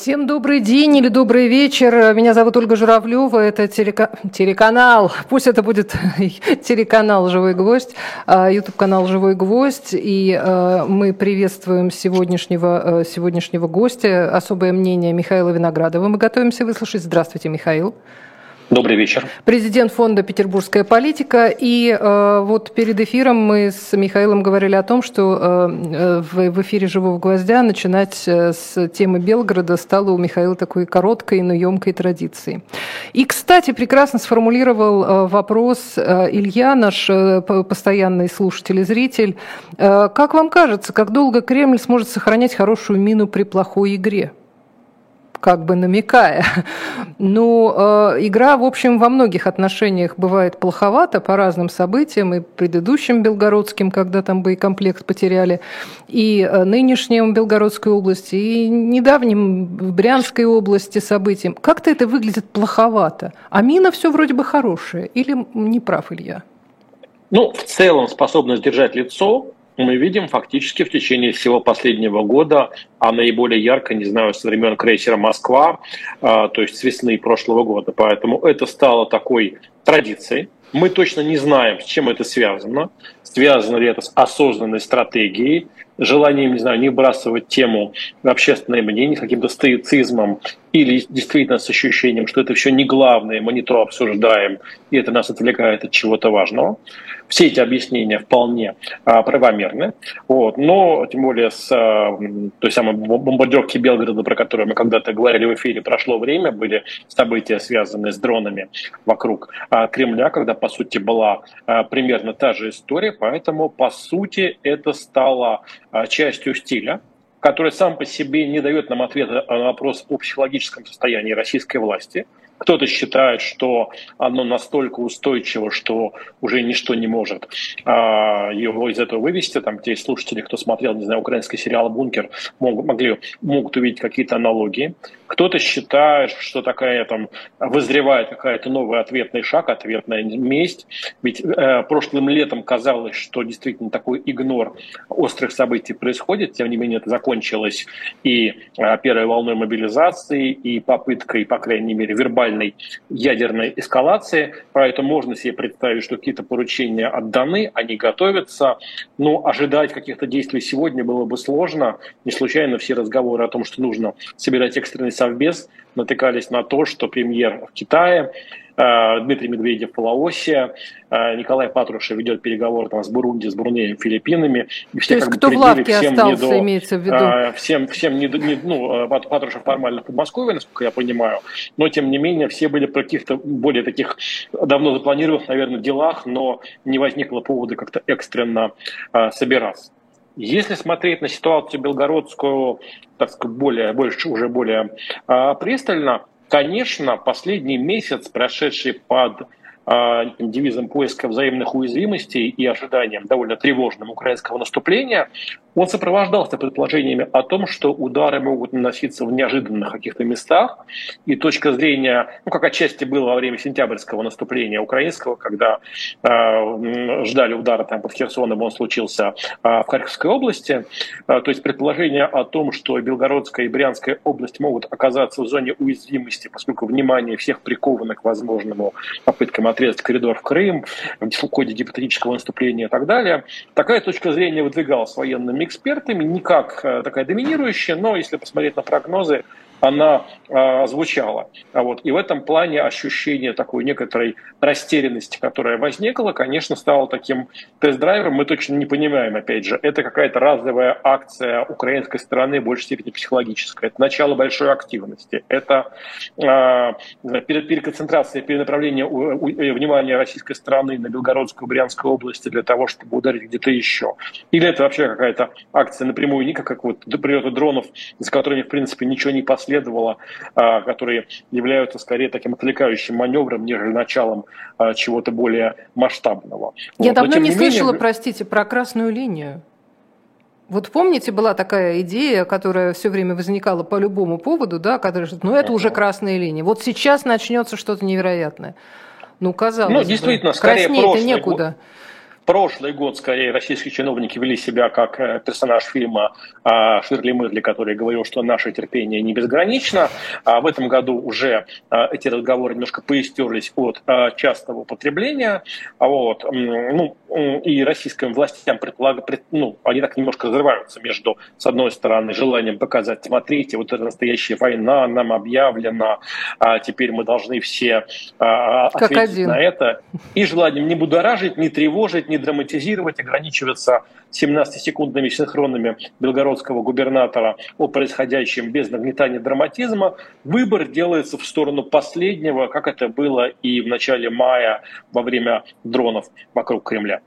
Всем добрый день или добрый вечер. Меня зовут Ольга Журавлева. Это телеканал. Пусть это будет телеканал «Живой гвоздь», YouTube-канал «Живой гвоздь». И мы приветствуем сегодняшнего гостя. Особое мнение Михаила Виноградова. Мы готовимся выслушать. Здравствуйте, Михаил. Добрый вечер. Президент фонда «Петербургская политика». И вот перед эфиром мы с Михаилом говорили о том, что в эфире «Живого гвоздя» начинать с темы Белгорода стало у Михаила такой короткой, но емкой традицией. И, кстати, прекрасно сформулировал вопрос Илья, наш постоянный слушатель и зритель. Как вам кажется, как долго Кремль сможет сохранять хорошую мину при плохой игре? Как бы намекая. Игра, в общем, во многих отношениях бывает плоховата по разным событиям, и предыдущим белгородским, когда там боекомплект потеряли, и нынешнем Белгородской области, и недавним в Брянской области событиям. Как-то это выглядит плоховато. А мина все вроде бы хорошая. Или не прав Илья? В целом способность держать лицо мы видим фактически в течение всего последнего года, а наиболее ярко, не знаю, со времен крейсера «Москва», то есть с весны прошлого года. Поэтому это стало такой традицией. Мы точно не знаем, с чем это связано. Связано ли это с осознанной стратегией, желанием, не знаю, не вбрасывать тему в общественное мнение, с каким-то стоицизмом, или действительно с ощущением, что это все не главное, мы не то обсуждаем, и это нас отвлекает от чего-то важного. Все эти объяснения вполне правомерны. Но, тем более, с той самой бомбардировки Белгорода, про которую мы когда-то говорили в эфире, прошло время, были события, связанные с дронами вокруг Кремля, когда, по сути, была примерно та же история. Поэтому, по сути, это стало частью стиля, который сам по себе не дает нам ответа на вопрос о психологическом состоянии российской власти. Кто-то считает, что оно настолько устойчиво, что уже ничто не может его из этого вывести. Там те слушатели, кто смотрел, не знаю, украинский сериал «Бункер», могут увидеть какие-то аналогии. Кто-то считает, что вызревает какая-то новый ответный шаг, ответная месть. Ведь прошлым летом казалось, что действительно такой игнор острых событий происходит. Тем не менее, это закончилось и первой волной мобилизации, и попыткой, по крайней мере, вербальной ядерной эскалации. Поэтому можно себе представить, что какие-то поручения отданы, они готовятся. Но ожидать каких-то действий сегодня было бы сложно. Не случайно все разговоры о том, что нужно собирать экстренный совбез, натыкались на то, что премьер в Китае, Дмитрий Медведев в Лаосе, Николай Патрушев ведет переговоры с Бурунди, с Брунеем, Филиппинами. И все, то есть кто в лавке остался, имеется в виду? Патрушев формально в Подмосковье, насколько я понимаю, но тем не менее все были про каких-то более таких давно запланированных, наверное, делах, но не возникло повода как-то экстренно собираться. Если смотреть на ситуацию белгородскую, так сказать, более пристально, конечно, последний месяц, прошедший под девизом поиска взаимных уязвимостей и ожиданием довольно тревожным украинского наступления, он сопровождался предположениями о том, что удары могут наноситься в неожиданных каких-то местах. И точка зрения, как отчасти было во время сентябрьского наступления украинского, когда ждали удара под Херсоном, он случился в Харьковской области. То есть предположение о том, что Белгородская и Брянская область могут оказаться в зоне уязвимости, поскольку внимание всех приковано к возможному попыткам отрезать коридор в Крым, в ходе гипотетического наступления и так далее. Такая точка зрения выдвигалась военными экспертами, не как такая доминирующая, но если посмотреть на прогнозы, она звучала. И в этом плане ощущение такой некоторой растерянности, которая возникла, конечно, стало таким тест-драйвером. Мы точно не понимаем, опять же, это какая-то разовая акция украинской стороны, в большей степени психологическая. Это начало большой активности. Это переконцентрация, перенаправление внимания российской стороны на Белгородскую, Брянскую область для того, чтобы ударить где-то еще. Или это вообще какая-то акция напрямую, не как до прилета дронов, за которыми, в принципе, ничего не последовало, которые являются скорее таким отвлекающим маневром, нежели началом чего-то более масштабного. Я давно не слышала, простите, про красную линию. Вот помните, была такая идея, которая все время возникала по любому поводу, да, которая, это уже красная линия. Вот сейчас начнется что-то невероятное. Казалось бы, действительно, скорее краснее-то некуда. прошлый год, скорее, российские чиновники вели себя как персонаж фильма «Ширли Мырли», который говорил, что наше терпение не безгранично. А в этом году уже эти разговоры немножко поистерлись от частого употребления. Вот. И российским властям они так немножко разрываются между, с одной стороны, желанием показать: смотрите, вот это настоящая война нам объявлена, теперь мы должны все ответить на это, и желанием не будоражить, не тревожить, не драматизировать, ограничиваться 17-секундными синхронами белгородского губернатора о происходящем без нагнетания драматизма. Выбор делается в сторону последнего, как это было и в начале мая во время дронов вокруг Кремля.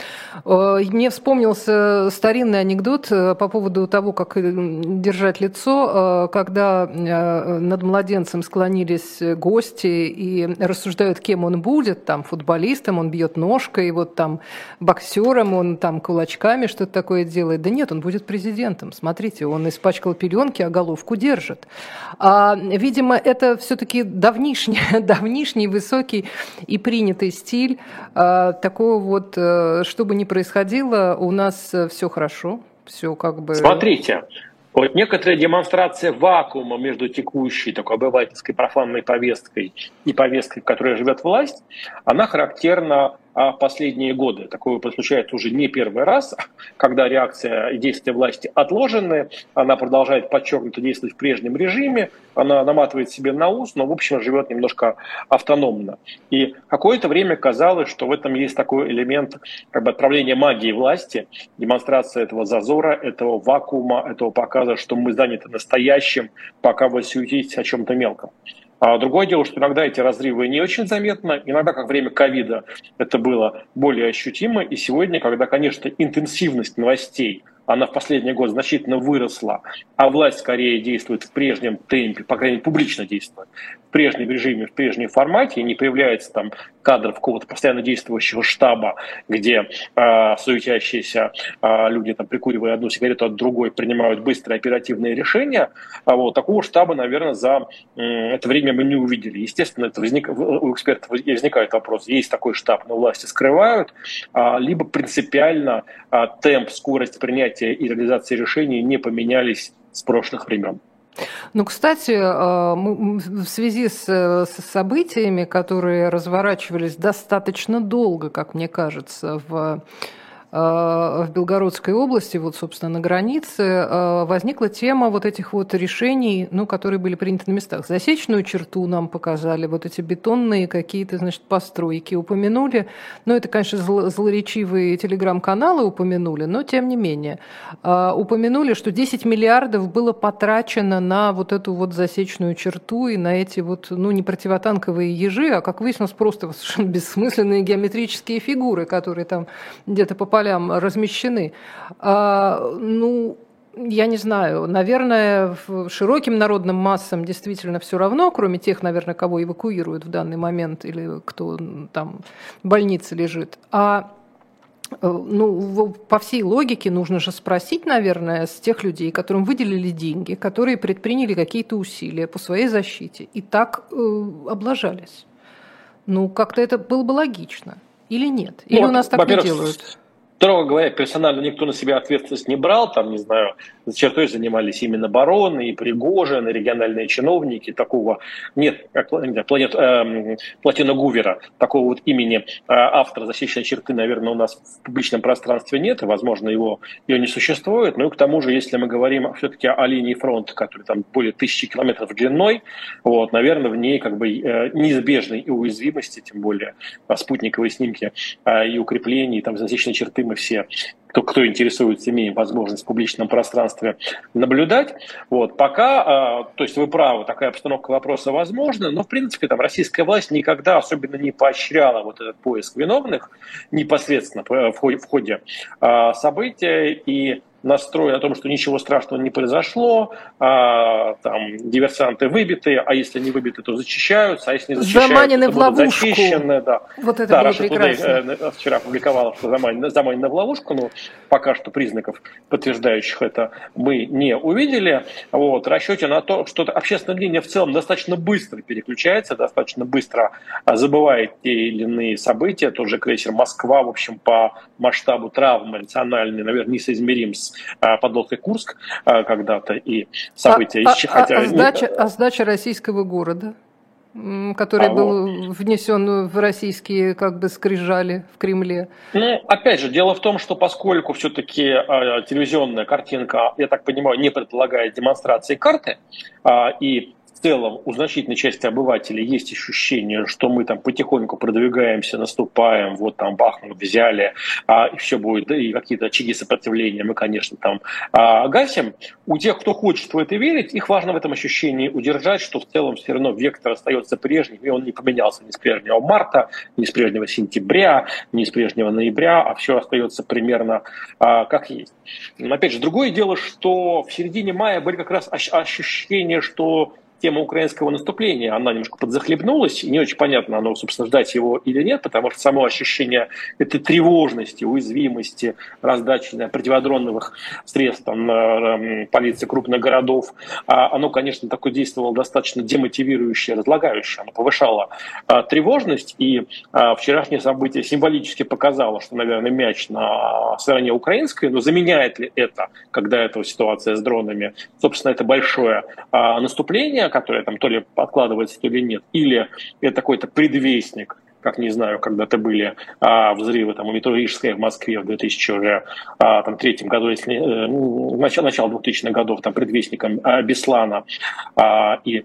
Мне вспомнился старинный анекдот по поводу того, как держать лицо, когда над младенцем склонились гости и рассуждают, кем он будет, там, футболистом, он бьет ножкой, вот там боксером, он там кулачками что-то такое делает. Да нет, он будет президентом. Смотрите, он испачкал пеленки, а головку держит. Видимо, это все-таки давнишний, высокий и принятый стиль такого вот, чтобы не происходило, у нас все хорошо, все как бы... Смотрите, вот некоторая демонстрация вакуума между текущей такой обывательской профанной повесткой и повесткой, в которой живет власть, она характерна последние годы. Такое случается уже не первый раз, когда реакция и действия власти отложены, она продолжает подчеркнуто действовать в прежнем режиме, она наматывает себе на ус, но в общем живет немножко автономно. И какое-то время казалось, что в этом есть такой элемент как бы отправления магии власти, демонстрация этого зазора, этого вакуума, этого показа, что мы заняты настоящим, пока вы суетитесь о чем-то мелком. А другое дело, что иногда эти разрывы не очень заметны, иногда, как время ковида, это было более ощутимо, и сегодня, когда, конечно, интенсивность новостей, она в последний год значительно выросла, а власть скорее действует в прежнем темпе, по крайней мере, публично действует, в прежнем режиме, в прежнем формате, и не появляется там кадров какого-то постоянно действующего штаба, где суетящиеся люди, там, прикуривая одну сигарету от другой, принимают быстрые оперативные решения. Такого штаба, наверное, за это время мы не увидели. Естественно, у экспертов возникает вопрос: есть такой штаб, но власти скрывают, либо принципиально темп, скорость принятия и реализации решений не поменялись с прошлых времен. Ну, кстати, в связи с событиями, которые разворачивались достаточно долго, как мне кажется, в Белгородской области, вот, собственно, на границе, возникла тема вот этих вот решений, которые были приняты на местах. Засечную черту нам показали, вот эти бетонные какие-то, значит, постройки упомянули. Это, конечно, злоречивые телеграм-каналы упомянули, но тем не менее. Упомянули, что 10 миллиардов было потрачено на вот эту вот засечную черту и на эти вот, не противотанковые ежи, а, как выяснилось, просто совершенно бессмысленные геометрические фигуры, которые там где-то по полям размещены. Я не знаю, наверное, широким народным массам действительно все равно, кроме тех, наверное, кого эвакуируют в данный момент или кто там в больнице лежит. По всей логике нужно же спросить, наверное, с тех людей, которым выделили деньги, которые предприняли какие-то усилия по своей защите и так облажались. Как-то это было бы логично. Или нет? Или у нас так не делают? Строго говоря, персонально никто на себя ответственность не брал, там, не знаю, за чертой занимались именно бароны, и Пригожин, и региональные чиновники, такого нет, как Платина Гувера, такого вот имени автора «Засечной черты», наверное, у нас в публичном пространстве нет, и, возможно, ее не существует, и к тому же, если мы говорим все-таки о линии фронта, которая там более 1000 километров длиной, наверное, в ней как бы неизбежной и уязвимости, тем более спутниковые снимки и укрепления, и там засечной черты мы все, кто интересуется, имеем возможность в публичном пространстве наблюдать. Пока, то есть вы правы, такая обстановка вопроса возможна, но в принципе там российская власть никогда особенно не поощряла вот этот поиск виновных непосредственно в ходе события, и настрой о том, что ничего страшного не произошло, там диверсанты выбиты, а если не выбиты, то зачищаются, а если не зачищаются, то будут зачищены. Да. Вот это было прекрасно. Today вчера опубликовала, что заманены в ловушку, но пока что признаков, подтверждающих это, мы не увидели. Вот, в расчете на то, что общественное мнение в целом достаточно быстро переключается, достаточно быстро забывает те или иные события. Тот же крейсер «Москва», в общем, по масштабу травмы эмоциональной, наверное, несоизмерим с подлодкой «Курск» когда-то, и события... Сдача российского города, который был внесен в российские скрижали в Кремле. Ну, опять же, дело в том, что поскольку все-таки телевизионная картинка, я так понимаю, не предполагает демонстрации карты, и в целом у значительной части обывателей есть ощущение, что мы там потихоньку продвигаемся, наступаем, вот там Бахмут взяли, и все будет, и какие-то очаги сопротивления мы, конечно, там гасим. У тех, кто хочет в это верить, их важно в этом ощущении удержать, что в целом все равно вектор остается прежним, и он не поменялся ни с прежнего марта, ни с прежнего сентября, ни с прежнего ноября, а все остается примерно как есть. Но, опять же, другое дело, что в середине мая были как раз ощущения, что тема украинского наступления, она немножко подзахлебнулась, и не очень понятно, оно, собственно, ждать его или нет, потому что само ощущение этой тревожности, уязвимости, раздачи противодронных средств полиции крупных городов, оно, конечно, такое действовало достаточно демотивирующее, разлагающее, оно повышало тревожность, и вчерашнее событие символически показало, что, наверное, мяч на стороне украинской, но заменяет ли это, когда эта ситуация с дронами, собственно, это большое наступление, которое там то ли откладывается, то ли нет, или это какой-то предвестник, как, не знаю, когда-то были взрывы там, у метро Рижская в Москве в 2003 году, если начало 2000-х годов, там, предвестником Беслана и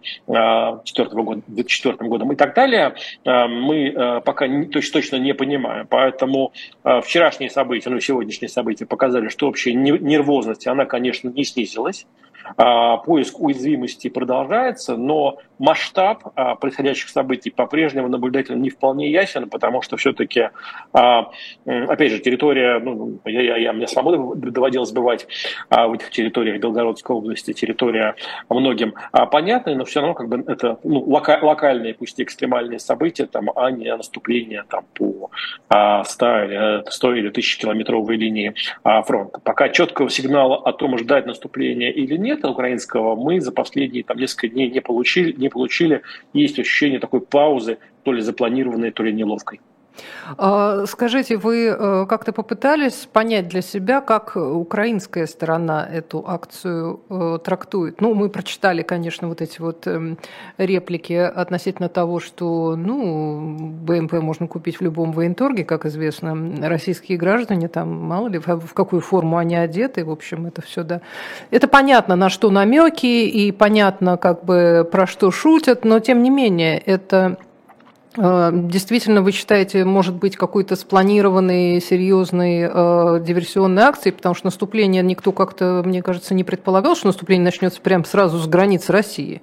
2004 годом и так далее, мы пока точно не понимаем. Поэтому вчерашние события, сегодняшние события показали, что общая нервозность, она, конечно, не снизилась. Поиск уязвимости продолжается, но масштаб происходящих событий по-прежнему наблюдателям не вполне ясен, потому что все-таки, опять же, территория, мне самому доводилось бывать в этих территориях Белгородской области, территория многим понятная, но все равно это локальные, пусть и экстремальные события, там, а не наступление там, по 100 или 1000-километровой линии фронта. Пока четкого сигнала о том, ждать наступления или нет украинского, мы за последние несколько дней не получили. Есть ощущение такой паузы, то ли запланированной, то ли неловкой. Скажите, вы как-то попытались понять для себя, как украинская сторона эту акцию трактует? Мы прочитали, конечно, вот эти реплики относительно того, что БМП можно купить в любом военторге, как известно, российские граждане, там мало ли в какую форму они одеты, в общем, это все, да. Это понятно, на что намеки, и понятно, про что шутят, но тем не менее, это... Действительно, вы считаете, может быть какой-то спланированной, серьезной диверсионной акцией, потому что наступление никто как-то, мне кажется, не предполагал, что наступление начнется прямо сразу с границ России.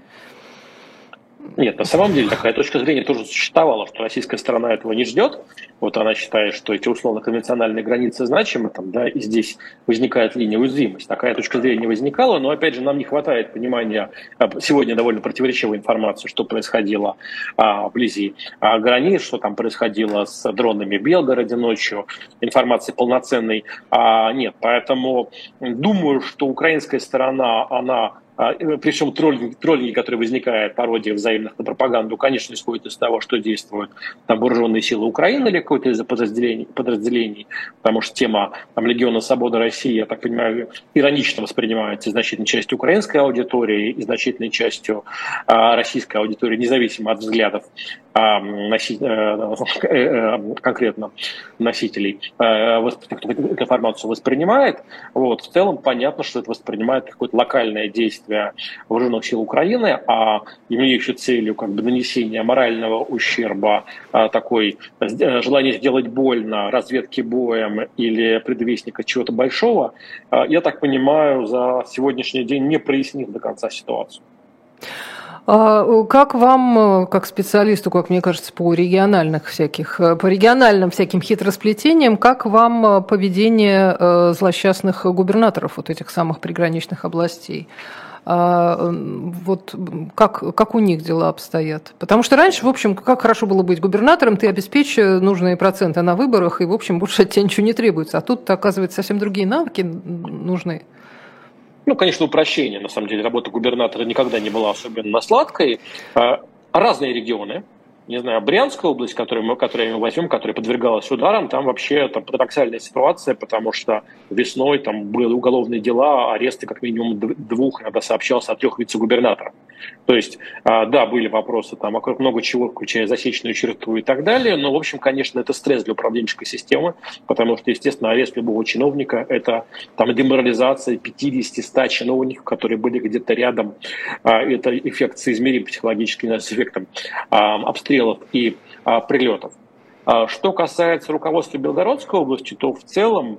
Нет, на самом деле такая точка зрения тоже существовала, что российская сторона этого не ждет. Вот она считает, что эти условно-конвенциональные границы значимы, и здесь возникает линия уязвимости. Такая точка зрения возникала, но, опять же, нам не хватает понимания, сегодня довольно противоречивой информации, что происходило вблизи границ, что там происходило с дронами в Белгороде ночью. Информации полноценной нет. Поэтому думаю, что украинская сторона, она... Причем троллинги, которые возникают, пародия взаимных на пропаганду, конечно, исходит из того, что действуют вооруженные силы Украины или какое-то из подразделений, потому что тема Легиона Свободы России, я так понимаю, иронично воспринимается значительной частью украинской аудитории и значительной частью российской аудитории, независимо от взглядов конкретно носителей, кто эту информацию воспринимает. В целом понятно, что это воспринимает какое-то локальное действие вооруженных сил Украины, а имеющее целью нанесение морального ущерба, такой желание сделать больно, разведки боем или предвестника чего-то большого, я так понимаю, за сегодняшний день не прояснил до конца ситуацию. Как вам, как специалисту, как мне кажется, по региональным всяким хитросплетениям, как вам поведение злосчастных губернаторов вот этих самых приграничных областей? Вот как у них дела обстоят? Потому что раньше, в общем, как хорошо было быть губернатором, ты обеспечишь нужные проценты на выборах, и, в общем, больше от тебя ничего не требуется. А тут, оказывается, совсем другие навыки нужны. Ну, конечно, упрощение. На самом деле, работа губернатора никогда не была особенно сладкой. Разные регионы. Не знаю, Брянская область, которую мы возьмем, которая подвергалась ударам, там вообще парадоксальная ситуация, потому что весной там были уголовные дела, аресты как минимум 2, иногда сообщалось, о 3 вице-губернаторов. То есть, да, были вопросы там вокруг много чего, включая засечную черту и так далее, но, в общем, конечно, это стресс для управленческой системы, потому что, естественно, арест любого чиновника – это там деморализация 50-100 чиновников, которые были где-то рядом. Это эффект соизмерим психологически с эффектом обстрелов и прилетов. Что касается руководства Белгородской области, то в целом,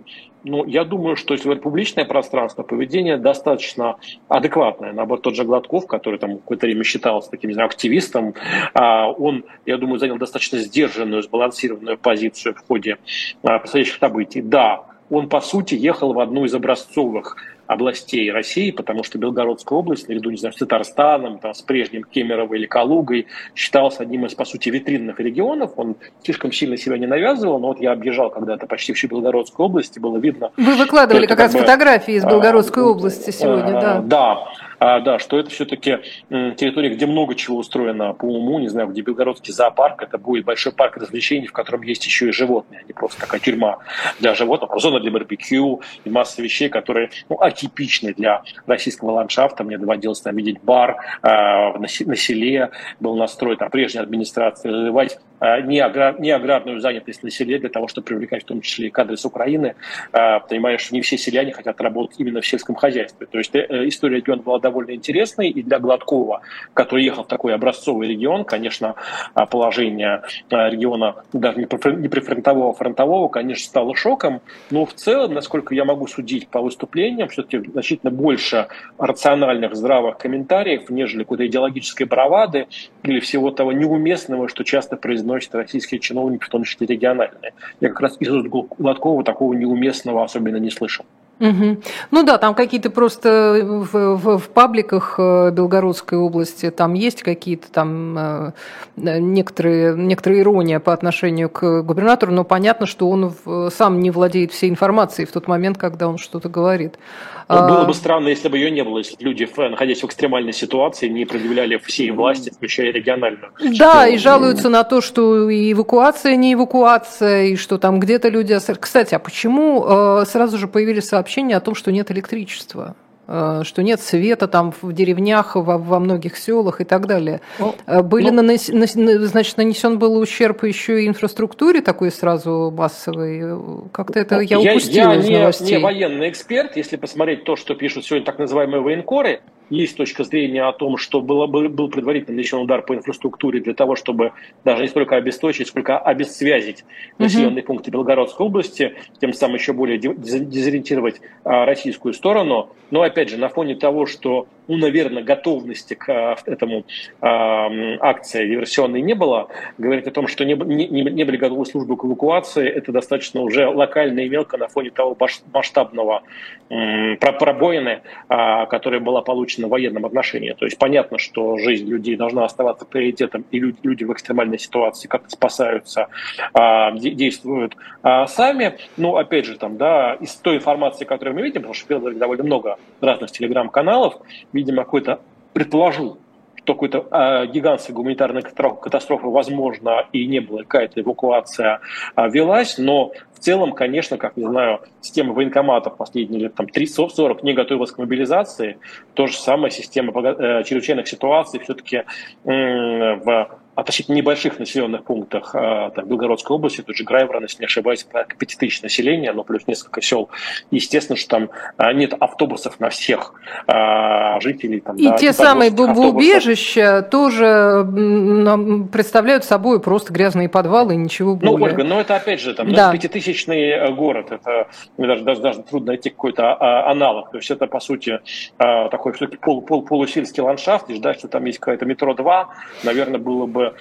я думаю, что если публичное пространство, поведение достаточно адекватное. Наоборот, тот же Гладков, который там какое-то время считался таким, не знаю, активистом, он, я думаю, занял достаточно сдержанную, сбалансированную позицию в ходе предстоящих событий. Да, он, по сути, ехал в одну из образцовых областей России, потому что Белгородская область, наряду, не знаю, с Татарстаном, с прежним Кемерово или Калугой, считался одним из, по сути, витринных регионов. Он слишком сильно себя не навязывал, но вот я объезжал когда-то почти всю Белгородскую область, и было видно... Вы выкладывали как раз фотографии из Белгородской области сегодня, да. Да, что это все-таки территория, где много чего устроено по уму, не знаю, где Белгородский зоопарк, это будет большой парк развлечений, в котором есть еще и животные, а не просто такая тюрьма для животных, зона для барбекю и масса вещей, которые атипичны для российского ландшафта. Мне доводилось там видеть бар на селе, был настрой прежней администрации развивать не аграрную занятость на селе для того, чтобы привлекать в том числе и кадры с Украины. Понимаешь, что не все селяне хотят работать именно в сельском хозяйстве. То есть история региона была довольно интересной, и для Гладкова, который ехал в такой образцовый регион, конечно, положение региона даже не прифронтового, а фронтового, конечно, стало шоком, но в целом, насколько я могу судить по выступлениям, все-таки значительно больше рациональных, здравых комментариев, нежели какой-то идеологической бравады или всего того неуместного, что часто произносят российские чиновники, в том числе региональные. Я как раз из Гладкова такого неуместного особенно не слышал. Угу. Ну да, там какие-то просто в пабликах Белгородской области там есть какие-то там некоторая ирония по отношению к губернатору, но понятно, что он сам не владеет всей информацией в тот момент, когда он что-то говорит. Было бы странно, если бы ее не было, если люди, находясь в экстремальной ситуации, не предъявляли всей власти, включая региональную. Да, и жалуются на то, что и эвакуация не эвакуация, и что там где-то люди... Кстати, а почему сразу же появились сообщения о том, что нет электричества? Что нет света там в деревнях, во многих селах и так далее. Значит, нанесен был ущерб еще и инфраструктуре такой сразу массовой. Как-то это я упустила из новостей. Я не военный эксперт. Если посмотреть то, что пишут сегодня так называемые военкоры, есть точка зрения о том, что был предварительно нанесен удар по инфраструктуре для того, чтобы даже не столько обесточить, сколько обесцвязить населенные пункты Белгородской области, тем самым еще более дезориентировать российскую сторону. Но, опять же, на фоне того, что, наверное, готовности к этому акции диверсионной не было, говорить о том, что не были готовы службы к эвакуации, это достаточно уже локально и мелко на фоне того масштабного пробоины, которая была получена в военном отношении. То есть понятно, что жизнь людей должна оставаться приоритетом, и люди в экстремальной ситуации как-то спасаются, действуют сами. Но, опять же, из той информации, которую мы видим, потому что довольно много разных телеграм-каналов, видимо, предположил, что какой-то гигантской гуманитарной катастрофы, возможно, и не было, какая-то эвакуация велась, но в целом, конечно, как, не знаю, система военкоматов последние лет 30-40 не готовилась к мобилизации, то же самое система чрезвычайных ситуаций все-таки в относительно небольших населенных пунктах в Белгородской области, тут же Грайворон, если не ошибаюсь, порядка 5000 населения, но плюс несколько сел. Естественно, что там нет автобусов на всех жителей. Там, и те самые бомбоубежища тоже представляют собой просто грязные подвалы и ничего более. Ну, Ольга, но это опять же там, да. 5000-ный город, это даже трудно найти какой-то аналог. То есть это, по сути, такой все-таки полусельский ландшафт, и ждать, что там есть какое-то метро 2, наверное, было бы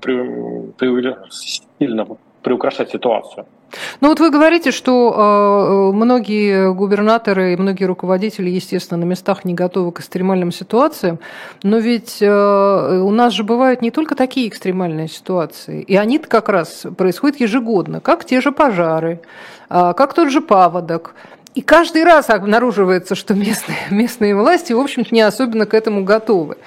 сильно приукрашать ситуацию. Ну вот вы говорите, что многие губернаторы и многие руководители, естественно, на местах не готовы к экстремальным ситуациям, но ведь у нас же бывают не только такие экстремальные ситуации, и они-то как раз происходят ежегодно, как те же пожары, как тот же паводок. И каждый раз обнаруживается, что местные власти, в общем-то, не особенно к этому готовы.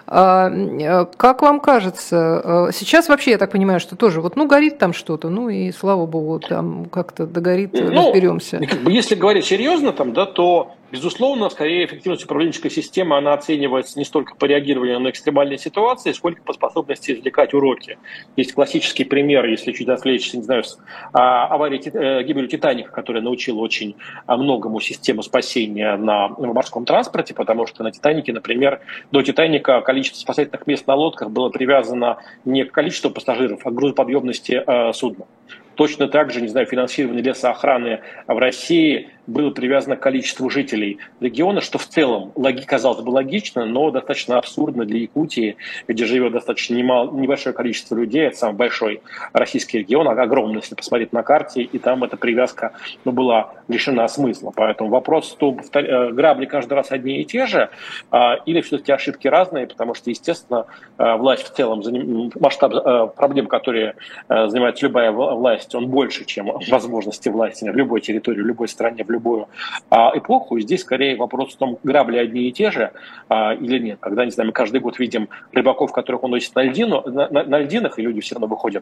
Как вам кажется, сейчас вообще, я так понимаю, что тоже горит там что-то, и слава богу, там как-то догорит, разберемся. Если говорить серьезно, то, безусловно, скорее эффективность управленческой системы, она оценивается не столько по реагированию на экстремальные ситуации, сколько по способности извлекать уроки. Есть классический пример, если чуть отвлечься, не знаю, с аварии гибели «Титаника», которая научила очень многому систему спасения на морском транспорте, потому что на «Титанике», например, до «Титаника» количество спасательных мест на лодках было привязано не к количеству пассажиров, а к грузоподъемности судна. Точно так же, финансирование лесоохраны в России было привязано к количеству жителей региона, что в целом, казалось бы, логично, но достаточно абсурдно для Якутии, где живет достаточно небольшое количество людей, это самый большой российский регион, огромный, если посмотреть на карте, и там эта привязка была лишена смысла. Поэтому вопрос в том, грабли каждый раз одни и те же, или все-таки ошибки разные, потому что, естественно, власть в целом, масштаб проблем, которые занимает любая власть, он больше, чем возможности власти в любой территории, в любой стране, в любую эпоху. И здесь скорее вопрос в том, грабли одни и те же или нет. Когда, мы каждый год видим рыбаков, которых уносят на льдинах, и люди все равно выходят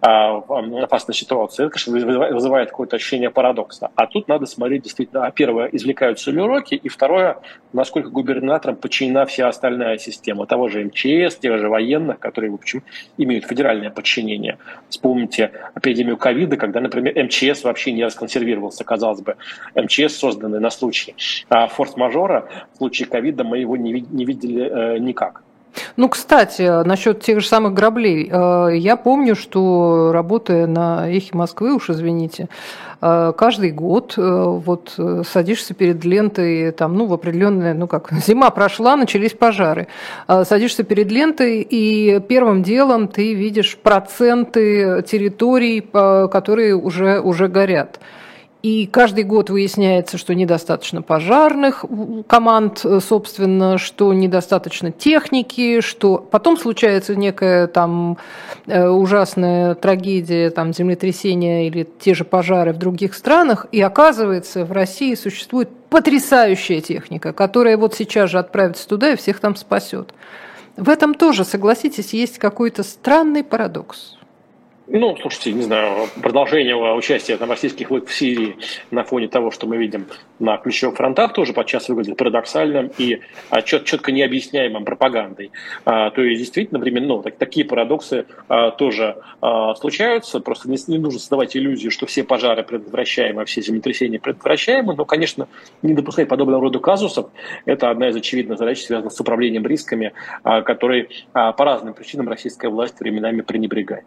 в опасную ситуацию, это, конечно, вызывает какое-то ощущение парадокса. А тут надо смотреть действительно, первое, извлекаются ли уроки, и второе, насколько губернаторам подчинена вся остальная система того же МЧС, тех же военных, которые, в общем, имеют федеральное подчинение. Вспомните эпидемию ковида, когда, например, МЧС вообще не расконсервировался, казалось бы. МЧС, созданный на случай форс-мажора, в случае ковида мы его не видели никак. Кстати, насчет тех же самых граблей. Я помню, что, работая на «Эхе Москвы», уж извините, каждый год садишься перед лентой, в определенное, зима прошла, начались пожары. Садишься перед лентой, и первым делом ты видишь проценты территорий, которые уже горят. И каждый год выясняется, что недостаточно пожарных команд, собственно, что недостаточно техники, что потом случается некая ужасная трагедия, землетрясение или те же пожары в других странах, и оказывается, в России существует потрясающая техника, которая сейчас же отправится туда и всех там спасет. В этом тоже, согласитесь, есть какой-то странный парадокс. Слушайте, не знаю, продолжение участия российских войск в Сирии на фоне того, что мы видим на ключевых фронтах, тоже подчас выглядит парадоксальным и четко необъясняемым пропагандой. То есть, действительно, временно такие парадоксы тоже случаются. Просто не нужно создавать иллюзию, что все пожары предотвращаемы, а все землетрясения предотвращаемы. Но, конечно, не допускать подобного рода казусов – это одна из очевидных задач, связанных с управлением рисками, которой по разным причинам российская власть временами пренебрегает.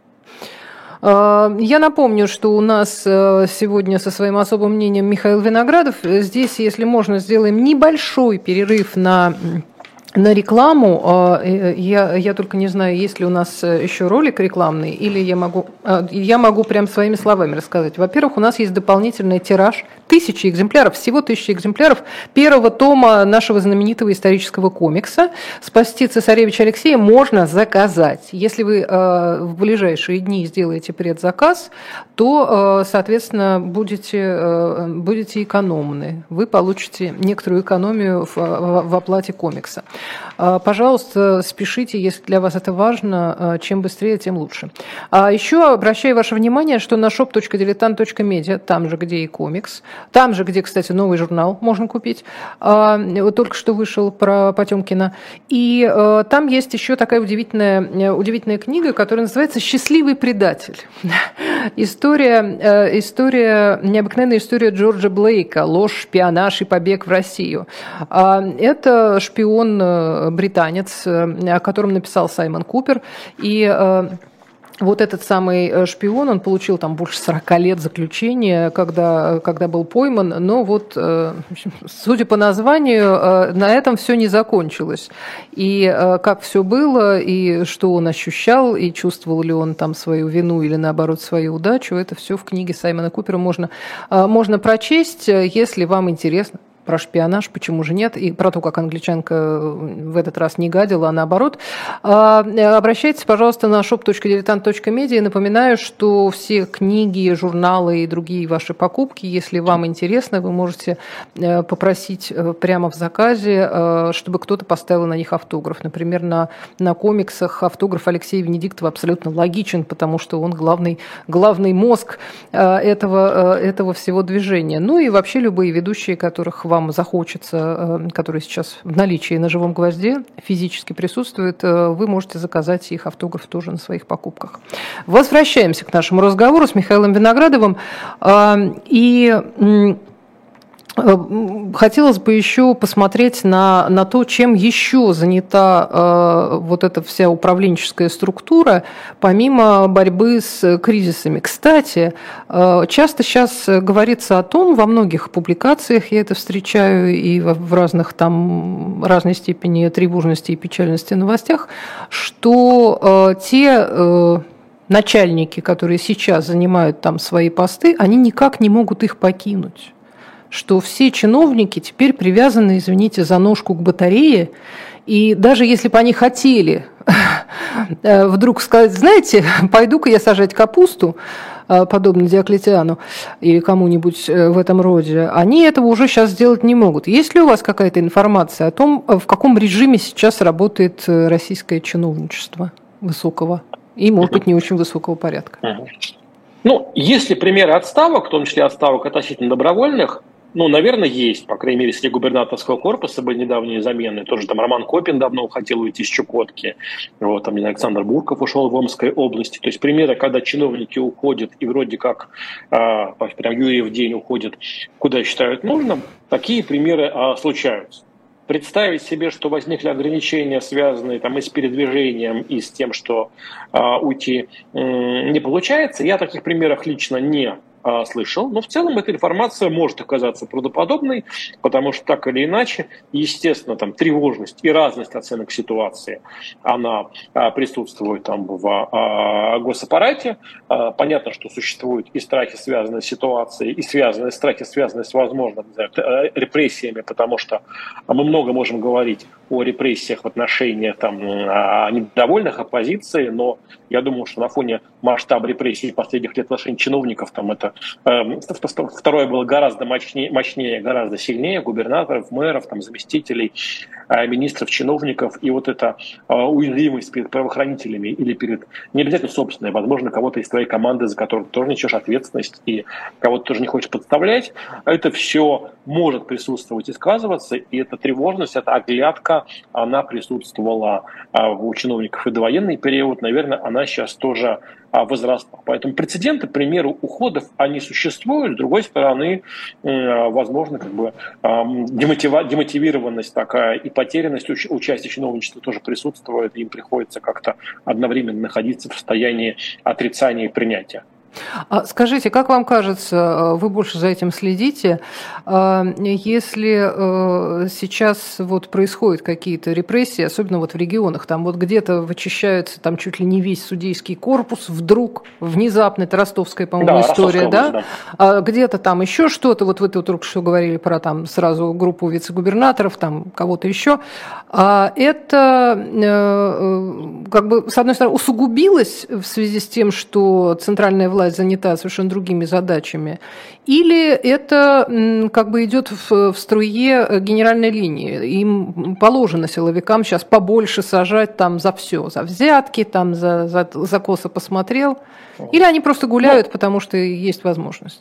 Я напомню, что у нас сегодня со своим особым мнением Михаил Виноградов. Здесь, если можно, сделаем небольшой перерыв на рекламу. Я только не знаю, есть ли у нас еще ролик рекламный, или я могу прям своими словами рассказать. Во-первых, у нас есть дополнительный тираж 1000 экземпляров, всего 1000 экземпляров первого тома нашего знаменитого исторического комикса «Спасти цесаревича Алексея» можно заказать. Если вы в ближайшие дни сделаете предзаказ, то, соответственно, будете экономны. Вы получите некоторую экономию в оплате комикса. Пожалуйста, спешите, если для вас это важно, чем быстрее, тем лучше. А еще обращаю ваше внимание, что на shop.diletant.media, там же, где и комикс, Там же, где, кстати, новый журнал можно купить, только что вышел про Потемкина. И там есть еще такая удивительная книга, которая называется «Счастливый предатель». Необыкновенная история Джорджа Блейка «Ложь, шпионаж и побег в Россию». Это шпион-британец, о котором написал Саймон Купер. И вот этот самый шпион, он получил там больше 40 лет заключения, когда был пойман, но вот, судя по названию, на этом все не закончилось. И как все было, и что он ощущал, и чувствовал ли он там свою вину или, наоборот, свою удачу, это все в книге Саймона Купера можно прочесть, если вам интересно. Про шпионаж, почему же нет, и про то, как англичанка в этот раз не гадила, а наоборот. Обращайтесь, пожалуйста, на shop.diletant.media. Напоминаю, что все книги, журналы и другие ваши покупки, если вам интересно, вы можете попросить прямо в заказе, чтобы кто-то поставил на них автограф. Например, на комиксах автограф Алексея Венедиктова абсолютно логичен, потому что он главный мозг этого всего движения. Ну и вообще любые ведущие, которых вам захочется, которые сейчас в наличии на «Живом гвозде» физически присутствуют, вы можете заказать их автограф тоже на своих покупках. Возвращаемся к нашему разговору с Михаилом Виноградовым. Хотелось бы еще посмотреть на то, чем еще занята вот эта вся управленческая структура, помимо борьбы с кризисами. Кстати, часто сейчас говорится о том, во многих публикациях я это встречаю и в разных там разной степени тревожности и печальности новостях, что те начальники, которые сейчас занимают там свои посты, они никак не могут их покинуть. Что все чиновники теперь привязаны, извините, за ножку к батарее, и даже если бы они хотели вдруг сказать, знаете, пойду-ка я сажать капусту, подобно Диоклетиану или кому-нибудь в этом роде, они этого уже сейчас сделать не могут. Есть ли у вас какая-то информация о том, в каком режиме сейчас работает российское чиновничество высокого и, может быть, не очень высокого порядка? Ну, если примеры отставок, в том числе отставок относительно добровольных, ну, наверное, есть, по крайней мере, среди губернаторского корпуса были недавние замены. Тоже там Роман Копин давно хотел уйти с Чукотки. Вот, там, Александр Бурков ушел в Омской области. То есть примеры, когда чиновники уходят и вроде как прям Юрьев день уходят, куда считают нужным, такие примеры случаются. Представить себе, что возникли ограничения, связанные там, и с передвижением, и с тем, что уйти не получается, я таких примеров лично не слышал, но в целом эта информация может оказаться правдоподобной, потому что так или иначе, естественно, там тревожность и разность оценок ситуации, она присутствует там в госаппарате. Понятно, что существуют и страхи, связанные с ситуацией, и страхи, связанные с возможными репрессиями, потому что мы много можем говорить о репрессиях в отношении там, недовольных оппозиции, но я думаю, что на фоне масштаба репрессий последних лет в отношении чиновников там это второе было гораздо мощнее, гораздо сильнее губернаторов, мэров, там, заместителей, министров, чиновников. И вот эта уязвимость перед правоохранителями или перед не обязательно собственной, возможно, кого-то из твоей команды, за которого ты тоже несешь ответственность и кого-то тоже не хочешь подставлять, это все может присутствовать и сказываться. И эта тревожность, эта оглядка, она присутствовала у чиновников и довоенный период. Наверное, она сейчас тоже возрастла. Поэтому прецеденты, примеры уходов, они существуют. С другой стороны, возможно, как бы демотивированность такая и потерянность участия чиновничества тоже присутствует. Им приходится как-то одновременно находиться в состоянии отрицания и принятия. Скажите, как вам кажется, вы больше за этим следите, если сейчас вот происходят какие-то репрессии, особенно вот в регионах, там вот где-то вычищается там чуть ли не весь судейский корпус, вдруг, внезапно, это ростовская, по-моему, история, да? Где-то там еще что-то, вот вы только что говорили про там сразу группу вице-губернаторов, там кого-то еще, это как бы, с одной стороны, усугубилось в связи с тем, что центральная власть занята совершенно другими задачами, или это как бы идет в струе генеральной линии? Им положено силовикам сейчас побольше сажать там за все, за взятки, там за косо посмотрел, или они просто гуляют, потому что есть возможность?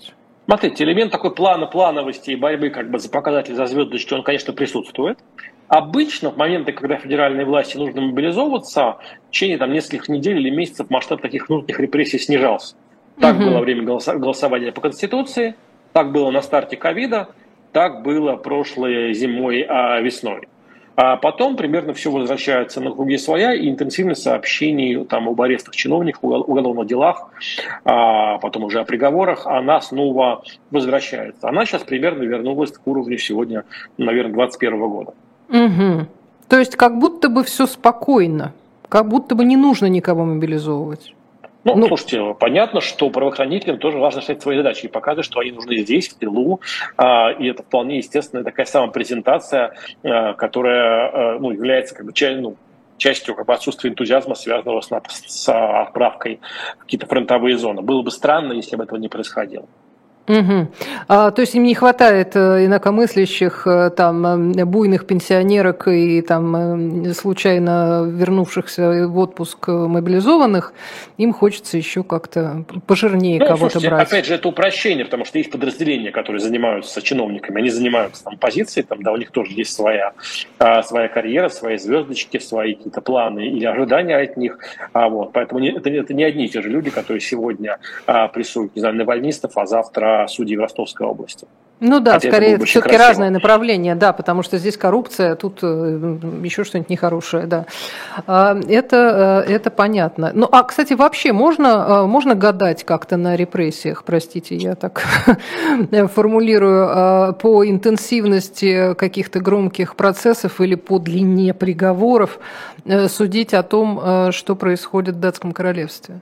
Смотрите, элемент такой плановости и борьбы как бы за показатель, за звездочки, он, конечно, присутствует. Обычно в моменты, когда федеральной власти нужно мобилизовываться, в течение нескольких недель или месяцев масштаб таких внутренних репрессий снижался. Так было во время голосования по Конституции, так было на старте ковида, так было прошлой зимой, весной. А потом примерно все возвращается на круги своя, и интенсивность сообщений там, об арестах чиновников, уголовных делах, потом уже о приговорах, она снова возвращается. Она сейчас примерно вернулась к уровню сегодня, наверное, 2021 года. Угу. То есть как будто бы все спокойно, как будто бы не нужно никого мобилизовывать. Слушайте, понятно, что правоохранителям тоже важно решать свои задачи и показывать, что они нужны здесь, в тылу, и это вполне естественная такая самопрезентация, которая является как бы частью как бы отсутствия энтузиазма, связанного с отправкой в какие-то фронтовые зоны. Было бы странно, если бы этого не происходило. Угу. То есть им не хватает инакомыслящих, там, буйных пенсионерок и там, случайно вернувшихся в отпуск мобилизованных, им хочется еще как-то пожирнее кого-то брать. Опять же, это упрощение, потому что есть подразделения, которые занимаются чиновниками, они занимаются там позицией, там, да, у них тоже есть своя карьера, свои звездочки, свои какие-то планы или ожидания от них. Поэтому это не одни и те же люди, которые сегодня прессуют, не знаю, навальнистов, а завтра судей в Ростовской области. Ну да, хотя скорее это все-таки разное направление, да, потому что здесь коррупция, тут еще что-нибудь нехорошее, да. Это понятно. Ну, кстати, вообще можно гадать как-то на репрессиях, простите, я так формулирую, по интенсивности каких-то громких процессов или по длине приговоров судить о том, что происходит в Датском королевстве?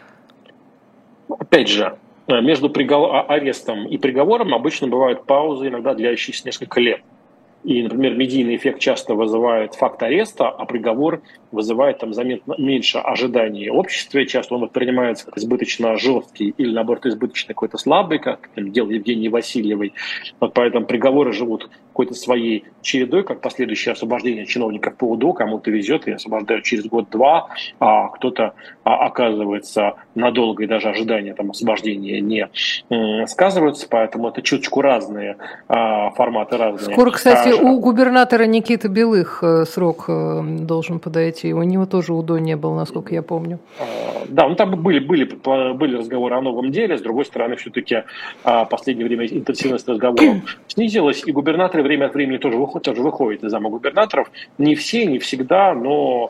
Опять же, между арестом и приговором обычно бывают паузы, иногда длящиеся несколько лет. И, например, медийный эффект часто вызывает факт ареста, а приговор вызывает там заметно меньше ожиданий в обществе. Часто он воспринимается как избыточно жесткий или, наоборот, избыточно какой-то слабый, как делал Евгений Васильевой. Поэтому приговоры живут какой-то своей чередой, как последующее освобождение чиновников по УДО. Кому-то везет и освобождают через год-два, а кто-то оказывается надолго, и даже ожидания там, освобождения не сказываются. Поэтому это чуточку разные форматы, разные. Скоро, кстати, у губернатора Никиты Белых срок должен подойти. У него тоже УДО не было, насколько я помню. Да, там были разговоры о новом деле. С другой стороны, все-таки в последнее время интенсивность разговоров снизилась, и губернаторы время от времени тоже выходят из зама губернаторов. Не все, не всегда, но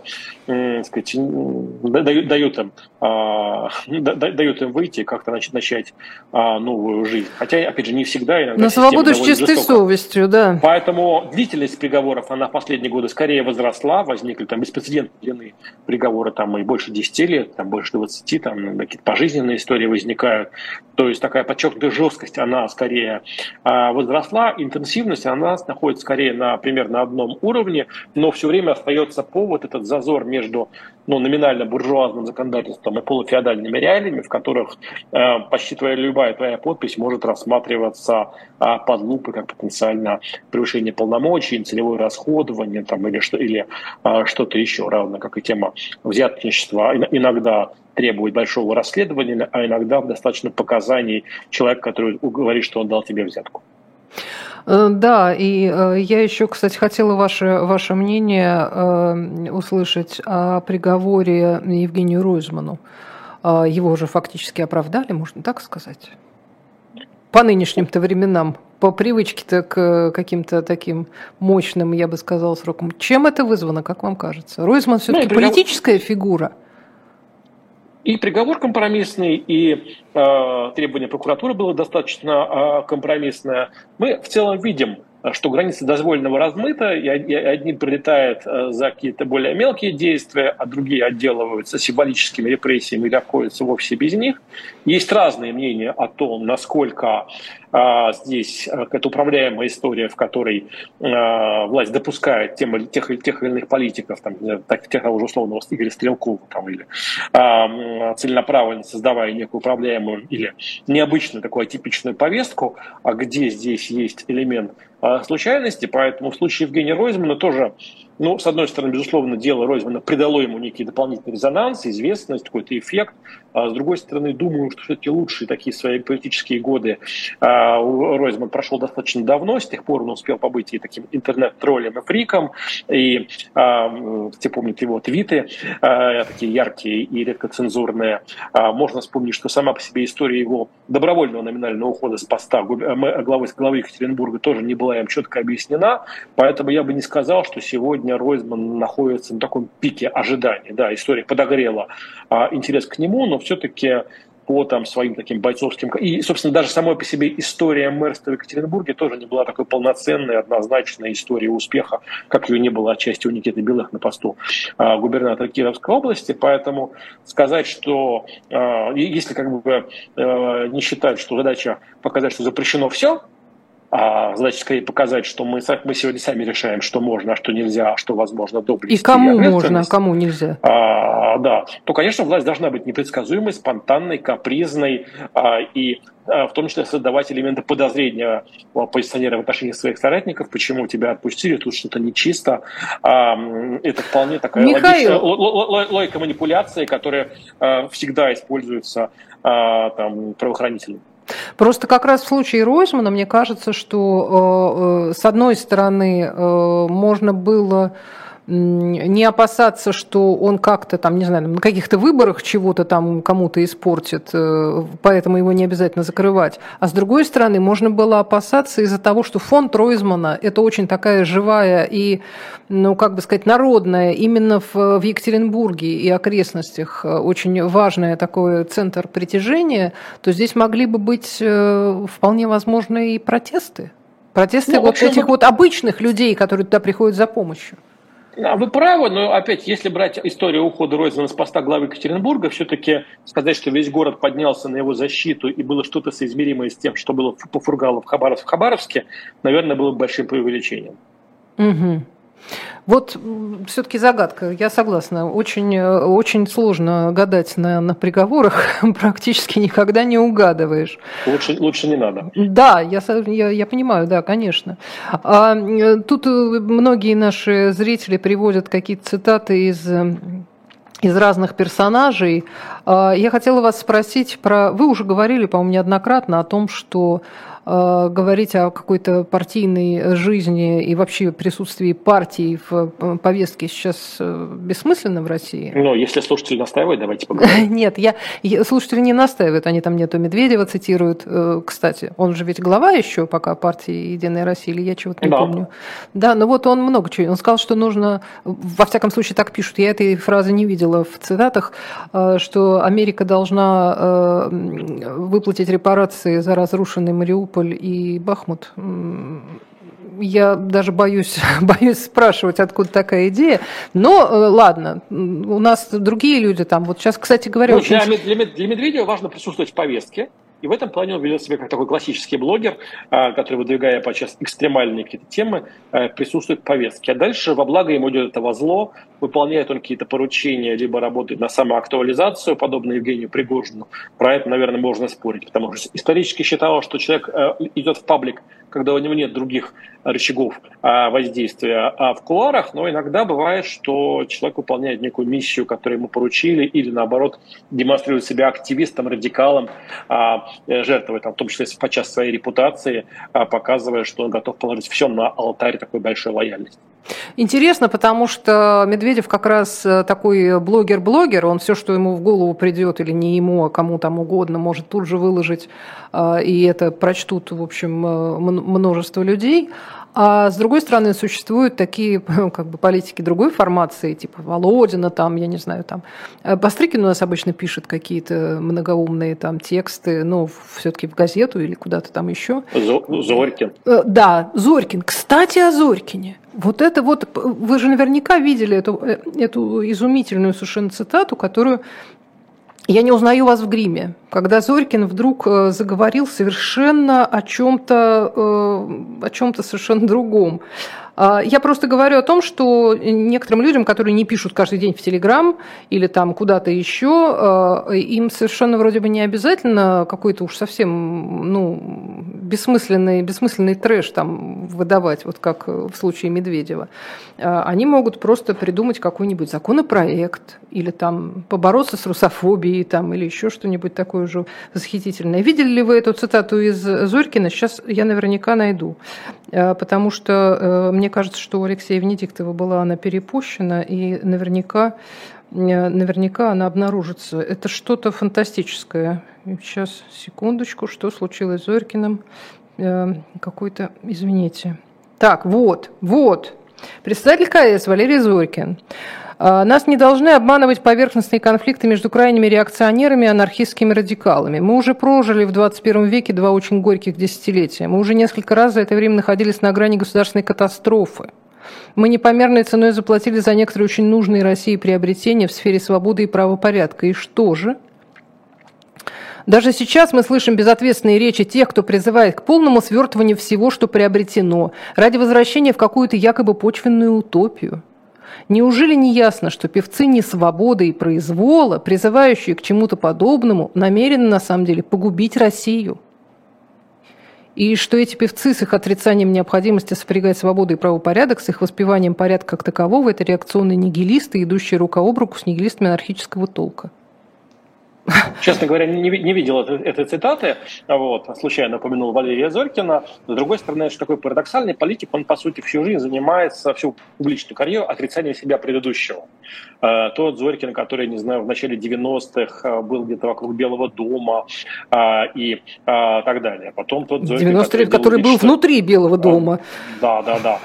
дают им выйти и как-то начать новую жизнь. Хотя, опять же, не всегда. Иногда на свободу с чистой совестью, да. Поэтому длительность приговоров, она в последние годы скорее возросла, возникли там беспрецедентные длины приговоры, там и больше 10 лет, там больше 20, там какие-то пожизненные истории возникают. То есть такая подчеркнутая жесткость, она скорее возросла, интенсивность, она находится скорее примерно на одном уровне, но все время остается повод, этот зазор между номинально буржуазным законодательством и полуфеодальными реалиями, в которых почти любая твоя подпись может рассматриваться под лупой как потенциально превышение полномочий, целевое расходование там, или что-то еще, равно как и тема взяточничества. Иногда требует большого расследования, а иногда достаточно показаний человека, который говорит, что он дал тебе взятку. Да, и я еще, кстати, хотела ваше мнение услышать о приговоре Евгению Ройзману. Его уже фактически оправдали, можно так сказать? По нынешним-то временам, по привычке-то к каким-то таким мощным, я бы сказала, срокам. Чем это вызвано, как вам кажется? Ройзман все-таки политическая фигура? И приговор компромиссный, и требование прокуратуры было достаточно компромиссное. Мы в целом видим, что граница дозволенного размыта, и одни прилетают за какие-то более мелкие действия, а другие отделываются символическими репрессиями или обходятся вовсе без них. Есть разные мнения о том, насколько здесь какая-то управляемая история, в которой власть допускает тех или иных политиков, тех того же условного Игоря Стрелкова, или целенаправленно создавая некую управляемую или необычную такую атипичную повестку, а где здесь есть элемент случайности. Поэтому в случае Евгения Ройзмана тоже Ну, с одной стороны, безусловно, дело Ройзмана придало ему некий дополнительный резонанс, известность, какой-то эффект. А с другой стороны, думаю, что все-таки лучшие такие свои политические годы Ройзман прошел достаточно давно. С тех пор он успел побыть и таким интернет-троллем и фриком. И все помнят его твиты, такие яркие и редко цензурные. Можно вспомнить, что сама по себе история его добровольного номинального ухода с поста главы Екатеринбурга тоже не была им четко объяснена. Поэтому я бы не сказал, что сегодня Ройзман находится на таком пике ожиданий. Да, история подогрела интерес к нему, но все-таки по своим таким бойцовским... И, собственно, даже самой по себе история мэрства в Екатеринбурге тоже не была такой полноценной, однозначной историей успеха, как ее не было отчасти у Никиты Белых на посту губернатора Кировской области. Поэтому сказать, что если не считать, что задача показать, что запрещено все, задача скорее показать, что мы сегодня сами решаем, что можно, а что нельзя, а что возможно до близости. И кому можно, а кому нельзя. Да, то, конечно, власть должна быть непредсказуемой, спонтанной, капризной и в том числе создавать элементы подозрения у оппозиционера в отношении своих соратников, почему тебя отпустили, тут что-то нечисто. Это вполне такая логика манипуляции, которая всегда используется правоохранителями. Просто как раз в случае Ройзмана, мне кажется, что с одной стороны можно было не опасаться, что он как-то не знаю, на каких-то выборах чего-то кому-то испортит, поэтому его не обязательно закрывать. А с другой стороны, можно было опасаться из-за того, что фонд Ройзмана – это очень такая живая и, народная, именно в Екатеринбурге и окрестностях очень важный такой центр притяжения, то здесь могли бы быть вполне возможны и протесты. Протесты этих обычных людей, которые туда приходят за помощью. Вы правы, но опять, если брать историю ухода Ройзмана с поста главы Екатеринбурга, все-таки сказать, что весь город поднялся на его защиту и было что-то соизмеримое с тем, что было по Фургалу в Хабаровске, наверное, было бы большим преувеличением. Угу. Вот все-таки загадка, я согласна. Очень, очень сложно гадать на приговорах, практически никогда не угадываешь. Лучше не надо. Да, я понимаю, да, конечно. Тут многие наши зрители приводят какие-то цитаты из разных персонажей. Я хотела вас спросить Вы уже говорили, по-моему, неоднократно о том, что говорить о какой-то партийной жизни и вообще присутствии партии в повестке сейчас бессмысленно в России? Ну, если слушатели настаивают, давайте поговорим. Нет, слушатели не настаивают, они там нету Медведева цитируют, кстати, он же ведь глава еще пока партии «Единая Россия», или я чего-то не помню. Да, но вот он много чего, он сказал, что нужно, во всяком случае так пишут, я этой фразы не видела в цитатах, что Америка должна выплатить репарации за разрушенный Мариуполь и Бахмут. Я даже боюсь спрашивать, откуда такая идея. Но ладно, у нас другие люди там. Вот сейчас, кстати говоря... Для Медведева важно присутствовать в повестке. И в этом плане он ведет себя как такой классический блогер, который, выдвигая подчас экстремальные какие-то темы, присутствует в повестке. А дальше во благо ему идет это во зло, выполняет он какие-то поручения, либо работает на самоактуализацию, подобно Евгению Пригожину. Про это, наверное, можно спорить, потому что исторически считалось, что человек идет в паблик, когда у него нет других рычагов воздействия в кулуарах, но иногда бывает, что человек выполняет некую миссию, которую ему поручили, или наоборот демонстрирует себя активистом, радикалом, жертвой, в том числе подчас своей репутации, показывая, что он готов положить все на алтарь такой большой лояльности. Интересно, потому что Медведев как раз такой блогер-блогер, он все, что ему в голову придет, или не ему, а кому там угодно, может тут же выложить, и это прочтут, в общем, множество людей. А с другой стороны, существуют такие политики другой формации, типа Володина, я не знаю, Бастрыкин у нас обычно пишет какие-то многоумные тексты, но все-таки в газету или куда-то там еще. Зорькин. Да, Зорькин. Кстати, о Зорькине. Вы же наверняка видели эту изумительную совершенно цитату, которую «Я не узнаю вас в гриме», когда Зорькин вдруг заговорил совершенно о чем-то совершенно другом. Я просто говорю о том, что некоторым людям, которые не пишут каждый день в Телеграм или куда-то еще, им совершенно вроде бы не обязательно какой-то уж совсем бессмысленный трэш там выдавать, вот как в случае Медведева. Они могут просто придумать какой-нибудь законопроект или там побороться с русофобией там, или еще что-нибудь такое же восхитительное. Видели ли вы эту цитату из Зорькина? Сейчас я наверняка найду, потому что мне кажется, что у Алексея Венедиктова была она перепущена, и наверняка она обнаружится. Это что-то фантастическое. Сейчас, секундочку, что случилось с Зорькиным? Какой-то, извините. Так, вот. Председатель КС Валерий Зорькин. Нас не должны обманывать поверхностные конфликты между крайними реакционерами и анархистскими радикалами. Мы уже прожили в 21 веке 2 очень горьких десятилетия. Мы уже несколько раз за это время находились на грани государственной катастрофы. Мы непомерной ценой заплатили за некоторые очень нужные России приобретения в сфере свободы и правопорядка. И что же? Даже сейчас мы слышим безответственные речи тех, кто призывает к полному свертыванию всего, что приобретено, ради возвращения в какую-то якобы почвенную утопию. Неужели не ясно, что певцы несвободы и произвола, призывающие к чему-то подобному, намерены на самом деле погубить Россию? И что эти певцы с их отрицанием необходимости сопрягать свободу и правопорядок, с их воспеванием порядка как такового, это реакционные нигилисты, идущие рука об руку с нигилистами анархического толка. Честно говоря, не видел этой цитаты, случайно упомянул Валерия Зорькина. С другой стороны, это такой парадоксальный политик, он, по сути, всю жизнь занимается, всю публичную карьеру отрицанием себя предыдущего. Тот Зорькин, который, не знаю, в начале 90-х был где-то вокруг Белого дома и так далее. Потом тот Зорькин, 90-х, который был внутри Белого дома. Да.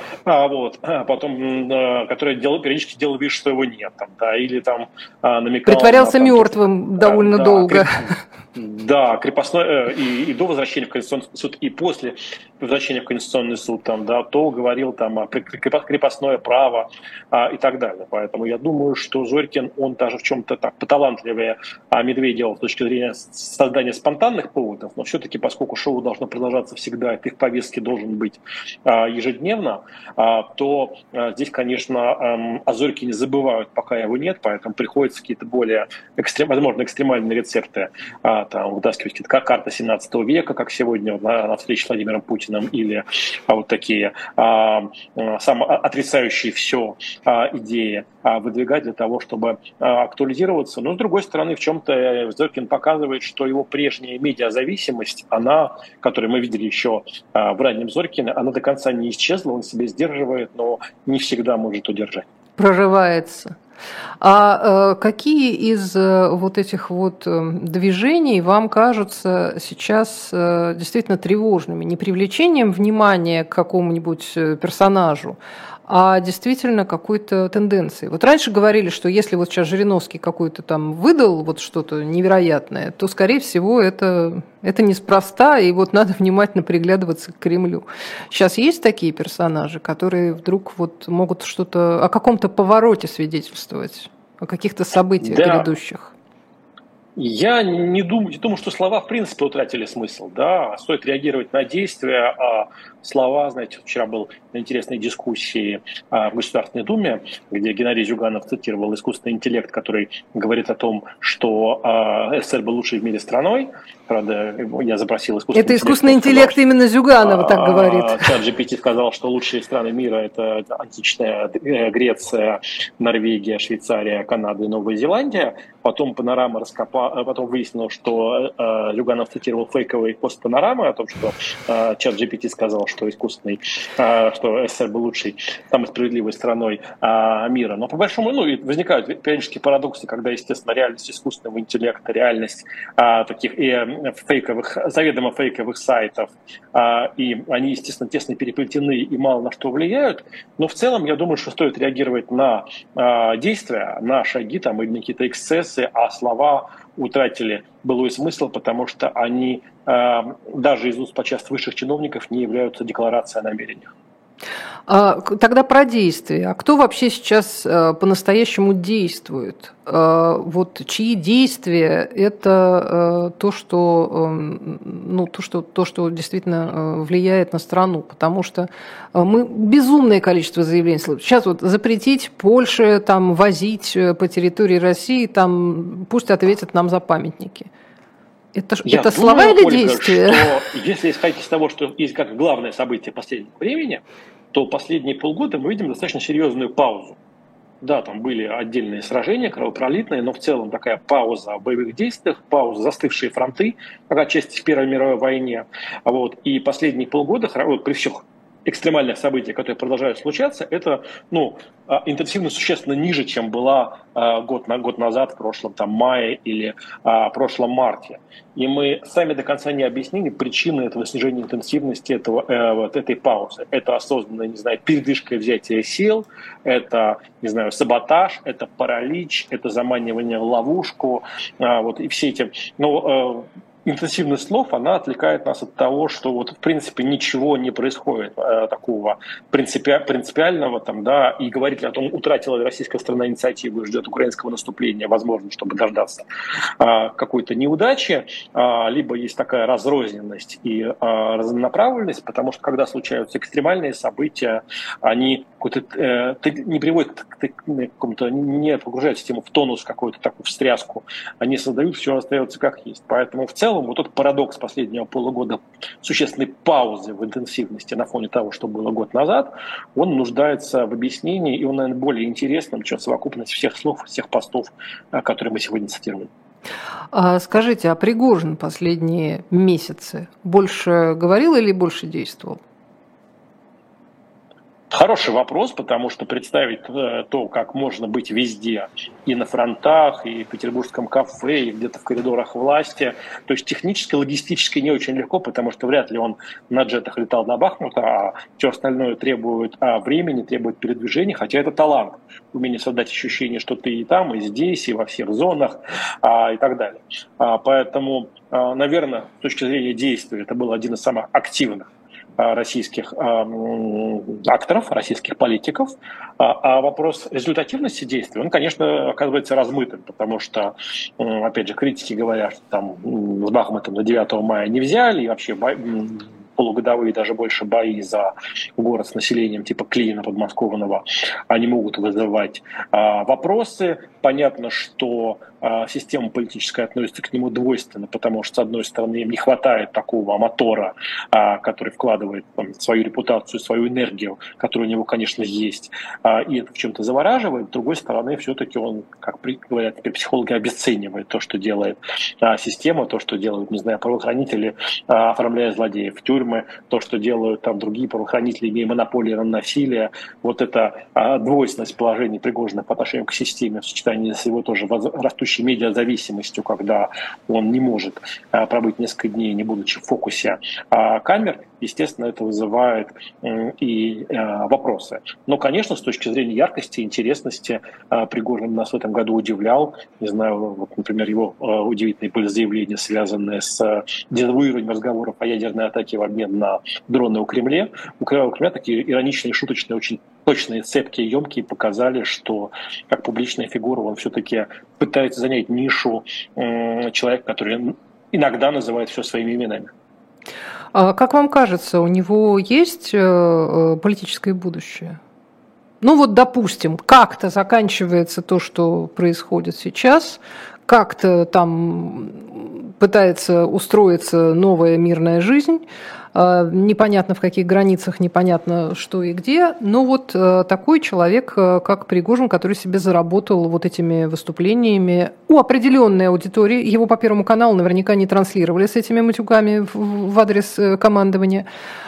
Потом, который периодически делал вид, что его нет. Или намекал... Притворялся мертвым довольно долго. Да, крепостной, и до возвращения в Конституционный суд, и после возвращения в Конституционный суд, то говорил о крепостное право и так далее. Поэтому я думаю, что Зорькин, он даже в чем-то так поталантливее Медведева с точки зрения создания спонтанных поводов, но все-таки, поскольку шоу должно продолжаться всегда, и в повестке должен быть ежедневно, то здесь, конечно, о Зорькине забывают, пока его нет, поэтому приходится какие-то более, возможно, экстремальные рецепты вытаскивать, какие-то карты 17 века, как сегодня на встрече с Владимиром Путиным, или вот такие отрицающие все идеи выдвигать для того, чтобы актуализироваться. Но, с другой стороны, в чем-то Зорькин показывает, что его прежняя медиазависимость, которую мы видели еще в раннем Зорькине, она до конца не исчезла, он себя сдерживает, но не всегда может удержать. Прорывается. А какие из вот этих вот движений вам кажутся сейчас действительно тревожными? Не привлечением внимания к какому-нибудь персонажу, а действительно какой-то тенденцией. Вот раньше говорили, что если вот сейчас Жириновский какой-то там выдал вот что-то невероятное, то, скорее всего, это неспроста, и вот надо внимательно приглядываться к Кремлю. Сейчас есть такие персонажи, которые вдруг вот могут что-то о каком-то повороте свидетельствовать, о каких-то событиях грядущих? Я не думаю, что слова в принципе утратили смысл. Да? Стоит реагировать на действия, а слова, знаете, вчера был на интересной дискуссии в Государственной Думе, где Геннадий Зюганов цитировал искусственный интеллект, который говорит о том, что СССР был лучшей в мире страной. Правда, я запросил искусственный интеллект. Это искусственный интеллект именно Зюганова так говорит. ChatGPT сказал, что лучшие страны мира – это античная Греция, Норвегия, Швейцария, Канада и Новая Зеландия. Потом Панорама потом выяснилось, что Зюганов цитировал фейковый пост Панорамы о том, что ChatGPT сказал, что что СССР был лучшей, самой справедливой страной мира. Но по большому, возникают периодически парадоксы, когда, естественно, реальность искусственного интеллекта, реальность таких заведомо фейковых сайтов, и они, естественно, тесно переплетены и мало на что влияют. Но в целом, я думаю, что стоит реагировать на действия, на шаги или на какие-то эксцессы, а слова утратили былой смысл, потому что они даже из уст подчас высших чиновников не являются декларацией о намерениях. Тогда про действия. А кто вообще сейчас по-настоящему действует? Вот чьи действия – это то, что действительно влияет на страну? Потому что мы безумное количество заявлений слышим. Сейчас вот запретить Польше возить по территории России, пусть ответят нам за памятники. Это слова или Ольга, действия? что если исходить из того, что есть как главное событие последнего времени, то последние полгода мы видим достаточно серьезную паузу. Да, там были отдельные сражения, кровопролитные, но в целом такая пауза в боевых действиях, пауза, застывшие фронты, как отчасти в Первой мировой войне. Вот. И последние полгода, вот, при всех экстремальных событий, которые продолжают случаться, это интенсивность существенно ниже, чем была год назад, в прошлом мае или прошлом марте. И мы сами до конца не объяснили причины этого снижения интенсивности этой паузы. Это осознанная, передышка и взятие сил, это, саботаж, это паралич, это заманивание в ловушку, и все эти... интенсивность слов, она отвлекает нас от того, что в принципе ничего не происходит такого принципиального, и говорить о том, утратила ли российская страна инициативу и ждет украинского наступления, возможно, чтобы дождаться какой-то неудачи, либо есть такая разрозненность и разнонаправленность, потому что когда случаются экстремальные события, они не приводят к какому-то, не погружают систему в тонус, какую-то такую встряску, они создают, все остается как есть. Поэтому в целом вот тот парадокс последнего полугода существенной паузы в интенсивности на фоне того, что было год назад, он нуждается в объяснении, и он, наверное, более интересным, чем совокупность всех слов, всех постов, которые мы сегодня цитируем. Скажите, а Пригожин последние месяцы больше говорил или больше действовал? Хороший вопрос, потому что представить то, как можно быть везде, и на фронтах, и в петербургском кафе, и где-то в коридорах власти, то есть технически, логистически не очень легко, потому что вряд ли он на джетах летал на Бахмут, а все остальное требует времени, требует передвижения, хотя это талант, умение создать ощущение, что ты и там, и здесь, и во всех зонах, и так далее. Поэтому, наверное, с точки зрения действия, это был один из самых активных российских акторов, российских политиков. А вопрос результативности действий, он, конечно, оказывается размытым, потому что, опять же, критики говорят, что там с Бахмутом на 9 мая не взяли, и вообще полугодовые, даже больше бои за город с населением типа Клина подмосковного, они могут вызывать вопросы. Понятно, что система политическая относится к нему двойственно, потому что, с одной стороны, им не хватает такого мотора, который вкладывает свою репутацию, свою энергию, которая у него, конечно, есть, и это в чем-то завораживает. С другой стороны, все-таки он, как говорят теперь психологи, обесценивает то, что делает система, то, что делают, правоохранители, оформляя злодеев в тюрьмы, то, что делают другие правоохранители, имея монополию на насилие. Вот эта двойственность положения Пригожина по отношению к системе в сочетании с его тоже растущей медиазависимостью, когда он не может пробыть несколько дней, не будучи в фокусе камер, естественно, это вызывает и вопросы. Но, конечно, с точки зрения яркости, интересности, Пригожин нас в этом году удивлял. Не знаю, например, его удивительные были заявления, связанные с дезавуированием разговоров о ядерной атаке в обмен на дроны у Кремля. У Кремля такие ироничные, шуточные, очень точные, цепкие, емкие показали, что как публичная фигура он все-таки пытается занять нишу человека, который иногда называет все своими именами. Как вам кажется, у него есть политическое будущее? Допустим, как-то заканчивается то, что происходит сейчас, как-то там пытается устроиться новая мирная жизнь, непонятно в каких границах, непонятно что и где, но такой человек, как Пригожин, который себе заработал этими выступлениями у определенной аудитории, его по Первому каналу наверняка не транслировали с этими матюгами в адрес командования,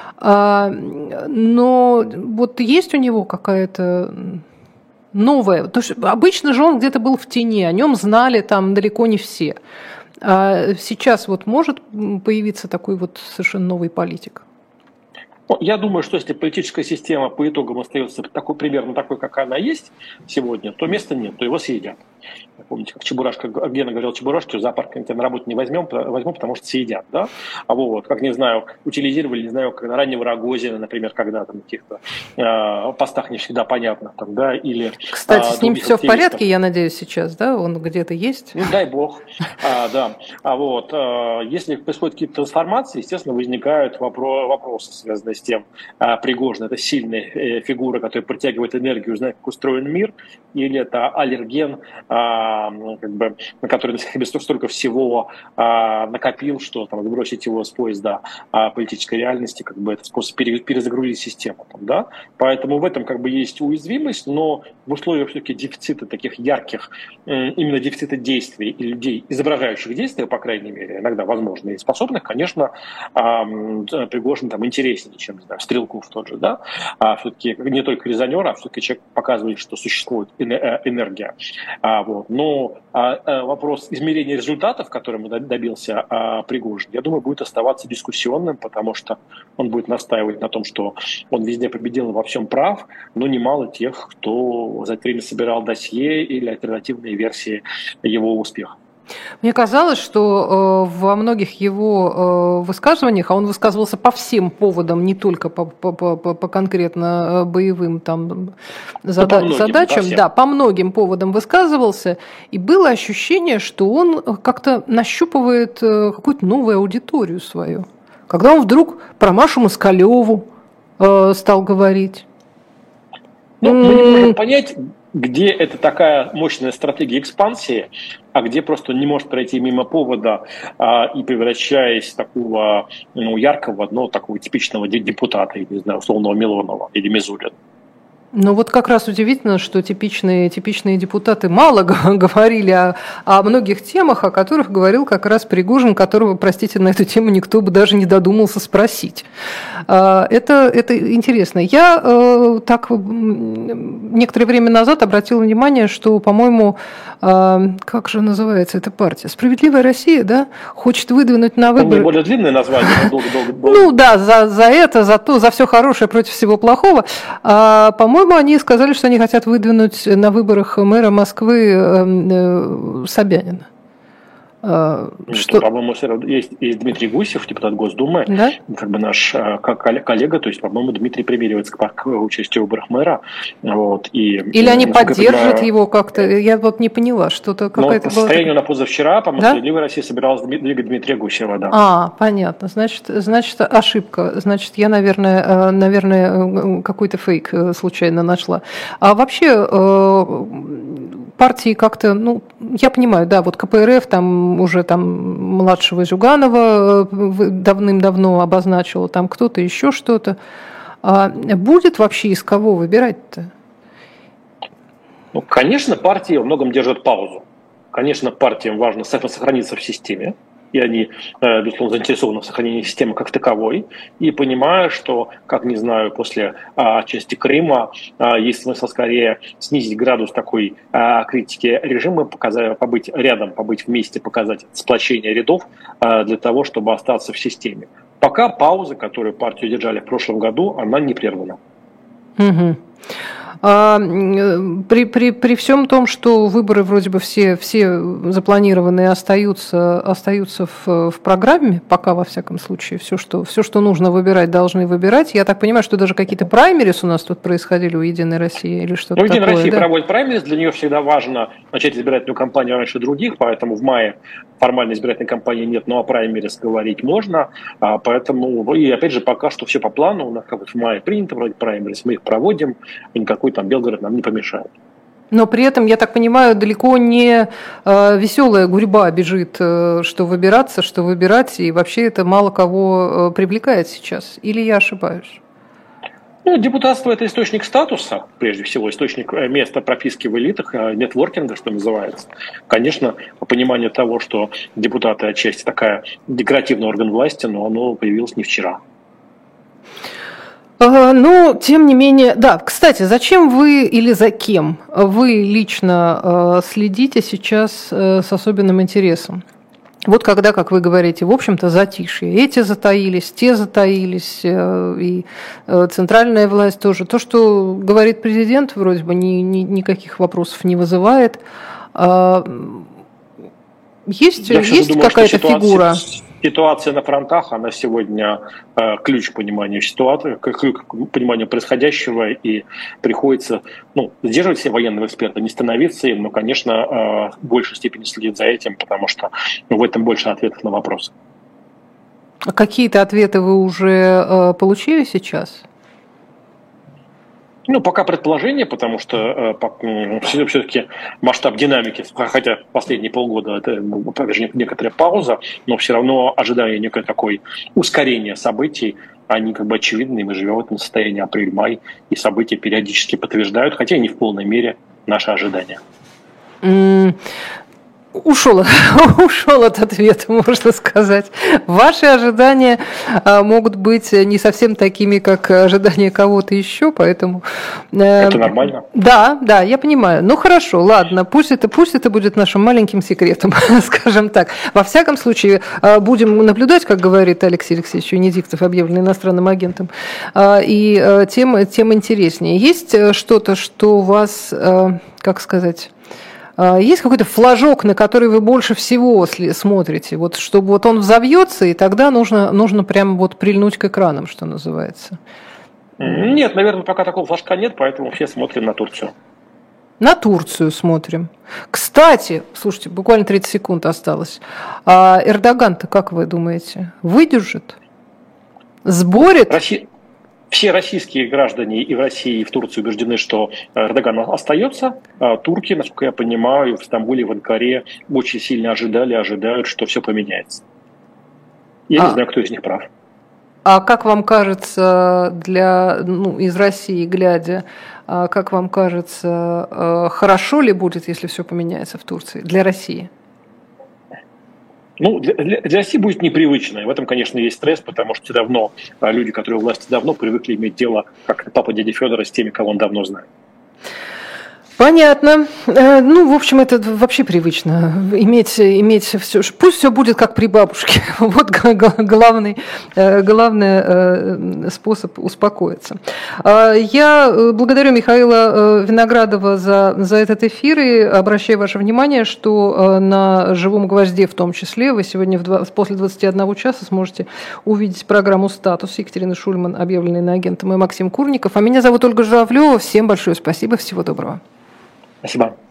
но есть у него какая-то новая, то есть обычно же он где-то был в тени, о нем знали там далеко не все. А сейчас может появиться такой совершенно новый политик? Я думаю, что если политическая система по итогам остается примерно такой, как она есть сегодня, то места нет, то его съедят. Помните, как Чебурашка, Гена говорил Чебурашке, в зоопарк тебя на работу не возьму, потому что съедят, да? Как, не знаю, утилизировали, не знаю, как раннего Рогозина, например, когда там в каких-то постах не всегда понятно, да, или... Кстати, с ним все в порядке, я надеюсь, сейчас, да? Он где-то есть? Дай бог, да. Если происходят какие-то трансформации, естественно, возникают вопросы, связанные с тем, Пригожин — это сильная фигура, которая притягивает энергию, знает, как устроен мир, или это аллерген, на который на себе столько всего накопил, что там сбросить его с поезда политической реальности, это способ перезагрузить систему. Да? Поэтому в этом есть уязвимость, но в условиях все-таки дефицита таких ярких, именно дефицита действий и людей, изображающих действия, по крайней мере, иногда возможно, и способных, конечно, Пригожин интереснее, чем, не знаю, Стрелков тот же, да, все-таки не только резонер, а все-таки человек показывает, что существует энергия. Но вопрос измерения результатов, которым добился Пригожин, я думаю, будет оставаться дискуссионным, потому что он будет настаивать на том, что он везде победил и во всем прав, но немало тех, кто за это время собирал досье или альтернативные версии его успеха. Мне казалось, что во многих его высказываниях, а он высказывался по всем поводам, не только по конкретно боевым задачам, по многим поводам высказывался, и было ощущение, что он как-то нащупывает какую-то новую аудиторию свою. Когда он вдруг про Машу Москалеву стал говорить. Мы не можем понять, где это такая мощная стратегия экспансии, а где просто не может пройти мимо повода и превращаясь в такого яркого, такого типичного депутата, не знаю, условного Милонова или Мизулина. Ну вот как раз удивительно, что типичные депутаты мало говорили о многих темах, о которых говорил как раз Пригожин, которого, простите, на эту тему никто бы даже не додумался спросить. Это интересно. Я некоторое время назад обратила внимание, что, по-моему, как же называется эта партия? «Справедливая Россия», да? Хочет выдвинуть на выборы... Это более длинное название, долго-долго. Ну да, за все хорошее против всего плохого. По-моему, они сказали, что они хотят выдвинуть на выборах мэра Москвы Собянина. По-моему, есть Дмитрий Гусев, депутат Госдумы, да? Наш коллега, то есть, по-моему, Дмитрий примеривается к участию в выборах мэра. Или они поддержат его как-то, я не поняла, что-то какая-то была... Состоянию на позавчера, по-моему, «Справедливая Россия» собиралась двигать Дмитрия Гусева, да. Понятно, значит, ошибка, значит, я, наверное, какой-то фейк случайно нашла. А вообще партии как-то, я понимаю, да, КПРФ там уже младшего Зюганова давным-давно обозначила, там кто-то еще что-то. Будет вообще из кого выбирать-то? Конечно, партии во многом держат паузу. Конечно, партиям важно сохраниться в системе, и они, безусловно, заинтересованы в сохранении системы как таковой, и понимая, что, после части Крыма, есть смысл скорее снизить градус такой критики режима, побыть рядом, побыть вместе, показать сплочение рядов для того, чтобы остаться в системе. Пока пауза, которую партию держали в прошлом году, она не прервана. Угу. При всем том, что выборы вроде бы все запланированные остаются в программе, пока во всяком случае, все, что нужно выбирать, должны выбирать. Я так понимаю, что даже какие-то праймерис у нас тут происходили у «Единой России» или что-то такое. «Единая Россия» проводит праймерис, для нее всегда важно начать избирательную кампанию раньше других, поэтому в мае формальной избирательной кампании нет, но о праймерис говорить можно, поэтому, и опять же, пока что все по плану, у нас в мае принято проводить праймерис, мы их проводим, никакой Белгород нам не помешает. Но при этом, я так понимаю, далеко не веселая гурьба бежит, что выбираться, что выбирать, и вообще это мало кого привлекает сейчас. Или я ошибаюсь? Депутатство – это источник статуса, прежде всего, источник места прописки в элитах, нетворкинга, что называется. Конечно, понимание того, что депутаты отчасти такая декоративный орган власти, но оно появилось не вчера. Но, тем не менее, да, кстати, зачем вы или за кем вы лично следите сейчас с особенным интересом? Вот когда, как вы говорите, в общем-то, затишье. Эти затаились, те затаились, и центральная власть тоже. То, что говорит президент, вроде бы никаких вопросов не вызывает. Есть какая-то фигура? Ситуация на фронтах, она сегодня ключ к пониманию ситуации, ключ к пониманию происходящего, и приходится сдерживать все военные эксперты, не становиться им, но, конечно, в большей степени следить за этим, потому что в этом больше ответов на вопросы. А какие-то ответы вы уже получили сейчас? Пока предположение, потому что все-таки масштаб динамики, хотя последние полгода это даже некоторая пауза, но все равно ожидание некое такое ускорение событий, они очевидны, мы живем в этом состоянии апрель-май, и события периодически подтверждают, хотя и не в полной мере, наши ожидания. Ушел от ответа, можно сказать. Ваши ожидания могут быть не совсем такими, как ожидания кого-то еще, поэтому... Это нормально? Да, я понимаю. Хорошо, ладно, пусть это будет нашим маленьким секретом, скажем так. Во всяком случае, будем наблюдать, как говорит Алексей Алексеевич Венедиктов, объявленный иностранным агентом, и тем интереснее. Есть что-то, что у вас, как сказать... Есть какой-то флажок, на который вы больше всего смотрите, чтобы он взовьется, и тогда нужно прямо прильнуть к экранам, что называется? Нет, наверное, пока такого флажка нет, поэтому все смотрим на Турцию. На Турцию смотрим. Кстати, слушайте, буквально 30 секунд осталось. Эрдоган-то, как вы думаете, выдержит? Сборит? Все российские граждане и в России, и в Турции убеждены, что Эрдоган остается. Турки, насколько я понимаю, в Стамбуле, в Анкаре очень сильно ожидают, что все поменяется. Я не знаю, кто из них прав. А как вам кажется, из России глядя, как вам кажется, хорошо ли будет, если все поменяется в Турции для России? Для России будет непривычно. И в этом, конечно, есть стресс, потому что давно люди, которые у власти давно, привыкли иметь дело, как папа дяди Федора, с теми, кого он давно знает. Понятно. В общем, это вообще привычно. Иметь все. Пусть все будет как при бабушке. Вот главный способ успокоиться. Я благодарю Михаила Виноградова за этот эфир и обращаю ваше внимание, что на «Живом гвозде» в том числе вы сегодня после 21 часа сможете увидеть программу «Статус» Екатерины Шульман, объявленной иноагентом, и Максим Курников. А меня зовут Ольга Журавлева. Всем большое спасибо. Всего доброго. Спасибо.